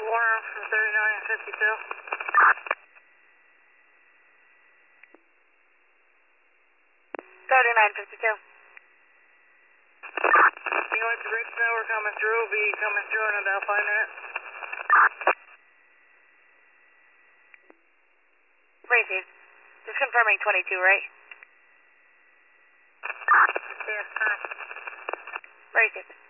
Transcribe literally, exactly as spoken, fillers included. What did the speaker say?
Warner from thirty-nine fifty-two. thirty-nine fifty-two. You know what, the bridge tower coming through will be coming through in about five minutes. Received. Just confirming twenty-two, right? Yes, sir. Received.